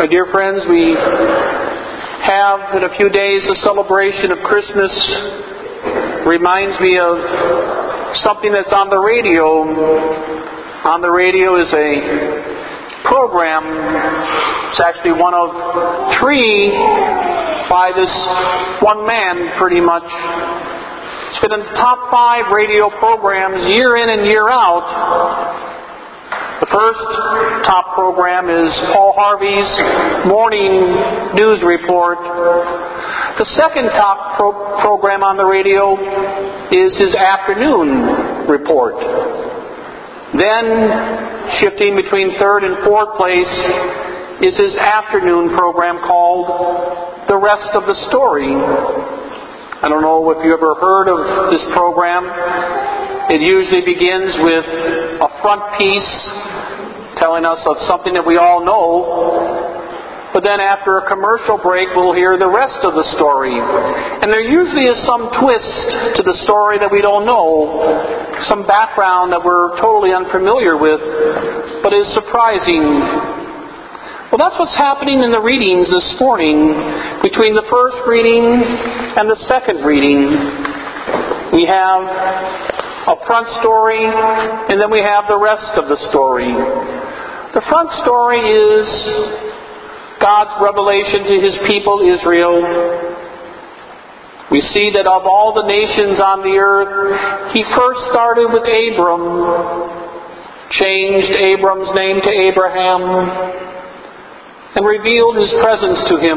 My dear friends, we have in a few days a celebration of Christmas. Reminds me of something that's on the radio. On the radio is a program. It's actually one of three by this one man, pretty much. It's been in the top 5 radio programs year in and year out. The first top program is Paul Harvey's morning news report. The second top program on the radio is his afternoon report. Then, shifting between third and fourth place, is his afternoon program called The Rest of the Story. I don't know if you ever heard of this program. It usually begins with a front piece telling us of something that we all know. But then after a commercial break, we'll hear the rest of the story. And there usually is some twist to the story that we don't know, some background that we're totally unfamiliar with, but is surprising. Well, that's what's happening in the readings this morning between the first reading and the second reading. We have a front story, and then we have the rest of the story. The front story is God's revelation to His people Israel. We see that of all the nations on the earth, He first started with Abram, changed Abram's name to Abraham, and revealed His presence to him.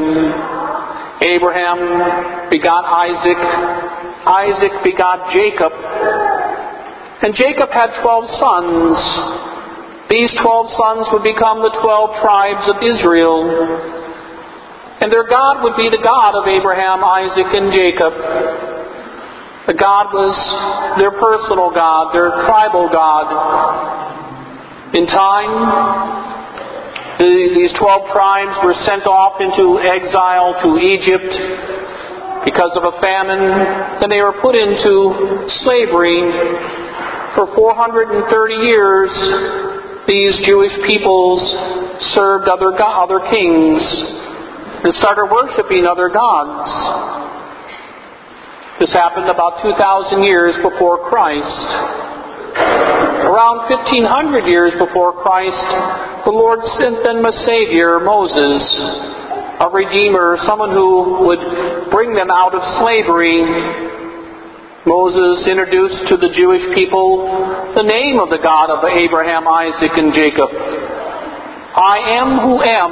Abraham begot Isaac. Isaac begot Jacob. And Jacob had 12 sons. These 12 sons would become the 12 tribes of Israel. And their God would be the God of Abraham, Isaac, and Jacob. The God was their personal God, their tribal God. In time, these 12 tribes were sent off into exile to Egypt because of a famine, and they were put into slavery. For 430 years, these Jewish peoples served other kings and started worshiping other gods. This happened about 2,000 years before Christ. Around 1,500 years before Christ, the Lord sent them a Savior, Moses, a Redeemer, someone who would bring them out of slavery. Moses introduced to the Jewish people the name of the God of Abraham, Isaac, and Jacob. I am who am,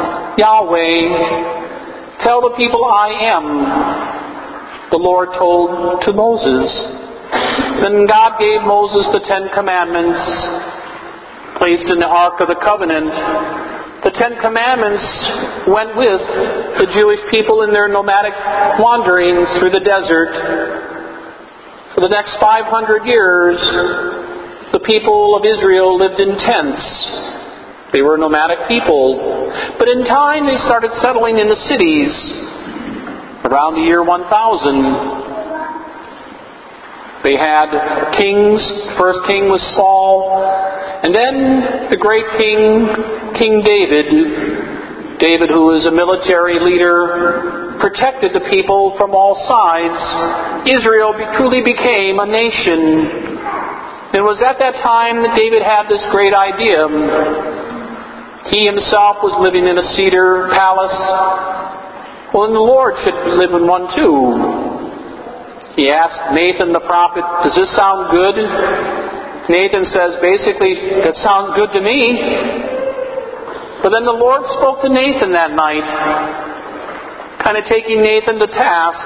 Yahweh. Tell the people I am, the Lord told to Moses. Then God gave Moses the 10 Commandments, placed in the Ark of the Covenant. The 10 Commandments went with the Jewish people in their nomadic wanderings through the desert. For the next 500 years, the people of Israel lived in tents. They were a nomadic people. But in time, they started settling in the cities around the year 1000. They had kings. The first king was Saul. And then the great king, King David. David, who was a military leader, protected the people from all sides. Israel truly became a nation. It was at that time that David had this great idea. He himself was living in a cedar palace. Well, then the Lord should live in one too. He asked Nathan the prophet, does this sound good? Nathan says, basically, that sounds good to me. But then the Lord spoke to Nathan that night, kind of taking Nathan to task.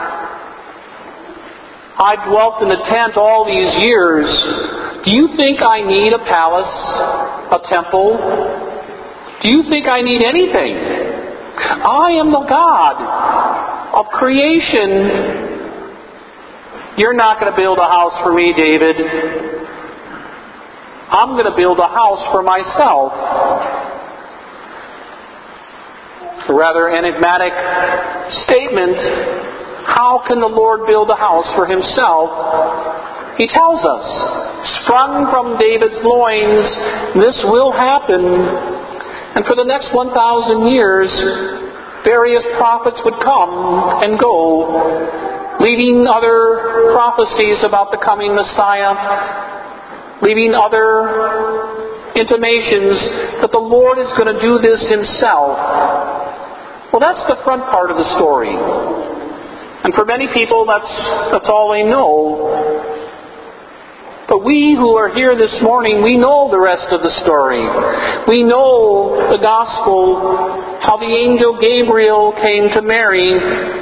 I dwelt in a tent all these years. Do you think I need a palace, a temple? Do you think I need anything? I am the God of creation. You're not going to build a house for me, David. I'm going to build a house for myself. A rather enigmatic statement. How can the Lord build a house for Himself? He tells us, sprung from David's loins, this will happen. And for the next 1,000 years, various prophets would come and go, leaving other prophecies about the coming Messiah, leaving other intimations that the Lord is going to do this Himself. Well, that's the front part of the story. And for many people, that's all they know. But we who are here this morning, we know the rest of the story. We know the gospel, how the angel Gabriel came to Mary,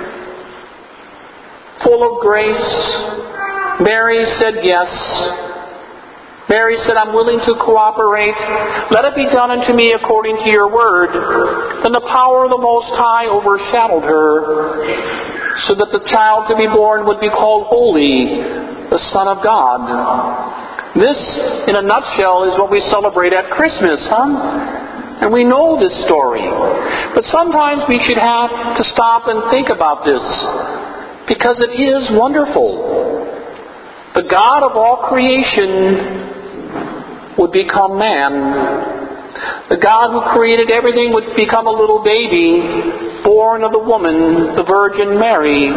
full of grace. Mary said yes. Mary said, I'm willing to cooperate. Let it be done unto me according to your word. Then the power of the Most High overshadowed her, so that the child to be born would be called Holy, the Son of God. This, in a nutshell, is what we celebrate at Christmas, And we know this story. But sometimes we should have to stop and think about this, because it is wonderful. The God of all creation would become man. The God who created everything would become a little baby, born of the woman, the Virgin Mary.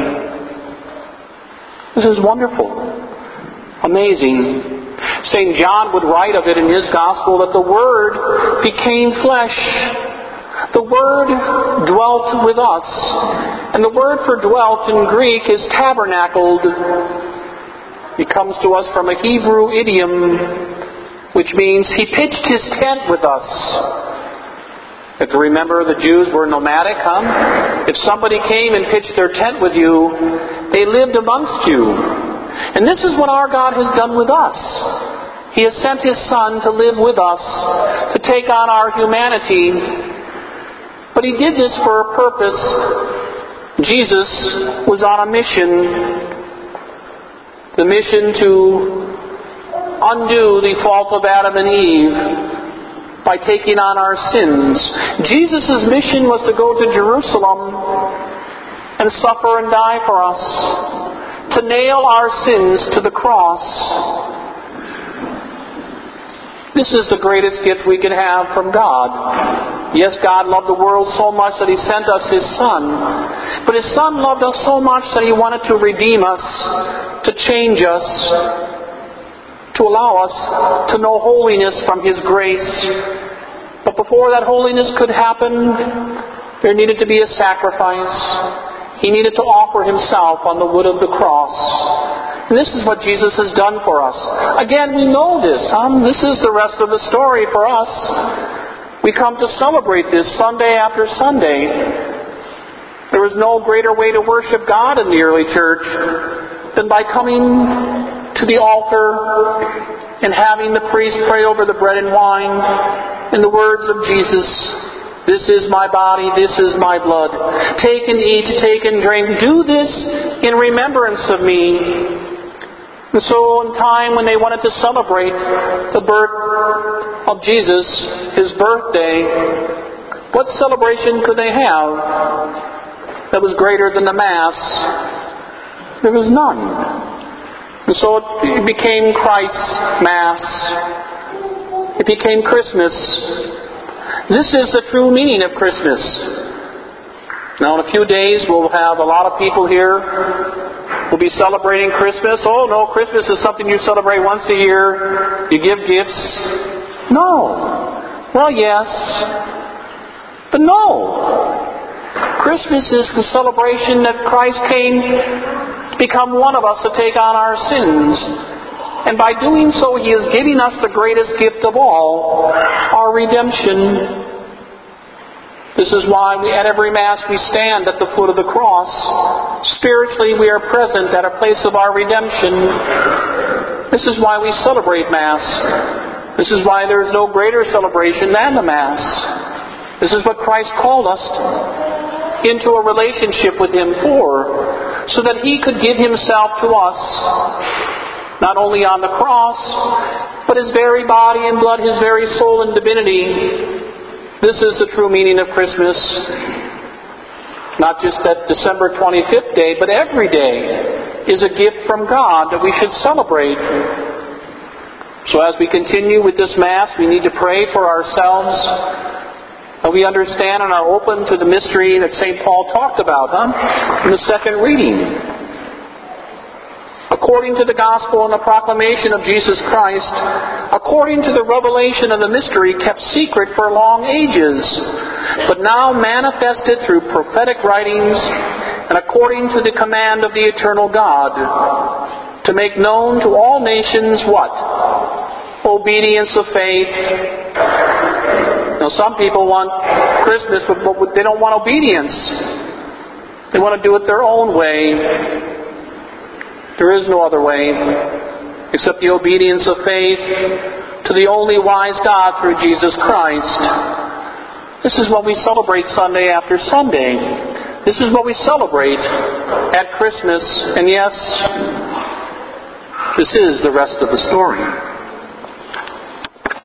This is wonderful. Amazing. St. John would write of it in his Gospel that the Word became flesh. The Word dwelt with us. And the word for dwelt in Greek is tabernacled. It comes to us from a Hebrew idiom, which means He pitched His tent with us. If you remember, the Jews were nomadic, If somebody came and pitched their tent with you, they lived amongst you. And this is what our God has done with us. He has sent His Son to live with us, to take on our humanity. But He did this for a purpose. Jesus was on a mission. The mission to undo the fault of Adam and Eve by taking on our sins. Jesus' mission was to go to Jerusalem and suffer and die for us, to nail our sins to the cross. This is the greatest gift we can have from God. Yes, God loved the world so much that He sent us His Son. But His Son loved us so much that He wanted to redeem us, to change us, to allow us to know holiness from His grace. But before that holiness could happen, there needed to be a sacrifice. He needed to offer Himself on the wood of the cross. And this is what Jesus has done for us. Again, we know this. This is the rest of the story for us. We come to celebrate this Sunday after Sunday. There was no greater way to worship God in the early church than by coming to the altar and having the priest pray over the bread and wine in the words of Jesus. This is my body, this is my blood. Take and eat, take and drink. Do this in remembrance of me. And so in time when they wanted to celebrate the birth of Jesus, His birthday, what celebration could they have that was greater than the Mass? There was none. And so it became Christ's Mass. It became Christmas. This is the true meaning of Christmas. Now in a few days we'll have a lot of people here who'll be celebrating Christmas. Oh no, Christmas is something you celebrate once a year. You give gifts. No. Well, yes. But no. Christmas is the celebration that Christ came to become one of us to take on our sins. And by doing so, He is giving us the greatest gift of all, our redemption. This is why at every Mass we stand at the foot of the cross. Spiritually, we are present at a place of our redemption. This is why we celebrate Mass. This is why there is no greater celebration than the Mass. This is what Christ called us into a relationship with Him for, so that He could give Himself to us, not only on the cross, but His very body and blood, His very soul and divinity. This is the true meaning of Christmas. Not just that December 25th day, but every day is a gift from God that we should celebrate. So as we continue with this Mass, we need to pray for ourselves, And we understand and are open to the mystery that St. Paul talked about, in the second reading. According to the gospel and the proclamation of Jesus Christ, according to the revelation of the mystery kept secret for long ages, but now manifested through prophetic writings, and according to the command of the eternal God, to make known to all nations what? Obedience of faith. Now some people want Christmas, but they don't want obedience. They want to do it their own way. There is no other way except the obedience of faith to the only wise God through Jesus Christ. This is what we celebrate Sunday after Sunday. This is what we celebrate at Christmas. And yes, this is the rest of the story.